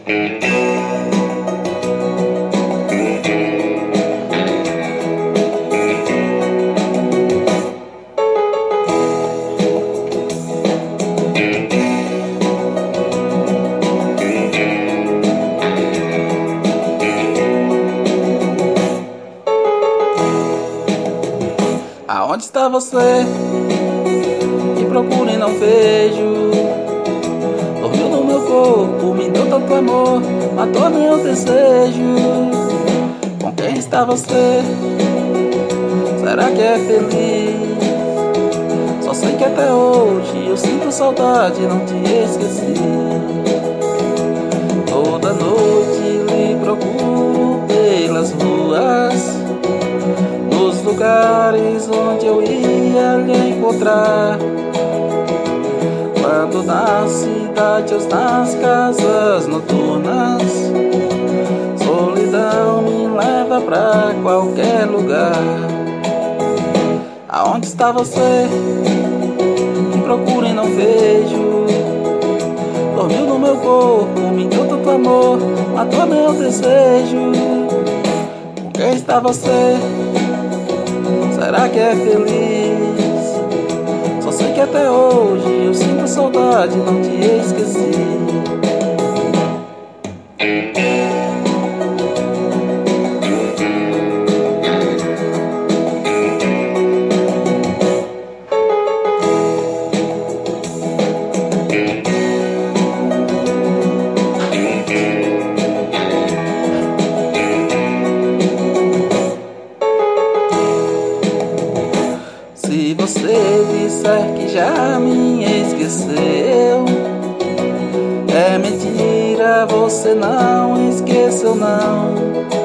Aonde está você? Que procuro e não vejo. Dormiu no meu corpo, me deu tanto amor, matou meu desejo. Com quem está você? Será que é feliz? Só sei que até hoje eu sinto saudade, não te esqueci. Toda noite lhe procuro pelas ruas, nos lugares onde eu ia lhe encontrar. Quando na cidade ou nas casas noturnas, solidão me leva pra qualquer lugar. Aonde está você? Que procuro e não vejo. Dormiu no meu corpo, me deu tanto amor, matou meu desejo. Com quem está você? Será que é feliz? Só sei que até hoje eu sinto saudade, não te esqueci. Se você disser que já me esqueceu, é mentira, você não esqueceu não.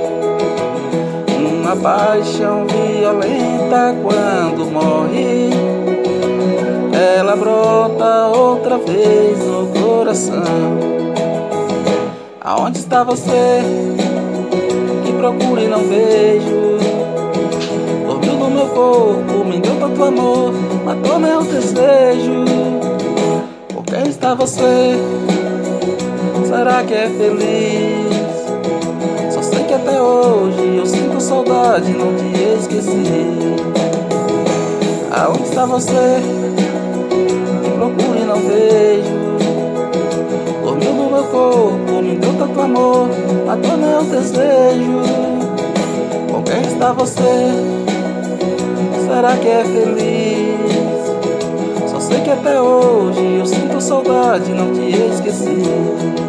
Uma paixão violenta quando morre, ela brota outra vez no coração. Aonde está você? Que procuro e não vejo. Dormiu no meu corpo, me deu tanto amor, matou meu desejo. Por quem está você? Será que é feliz? Só sei que até hoje eu sinto saudade, não te esqueci. Aonde está você? Que procuro e não vejo. Dormiu no meu corpo, me deu tanto amor, matou meu desejo. Com quem está você? Será que é feliz? Só sei que até hoje eu sinto saudade, não te esqueci.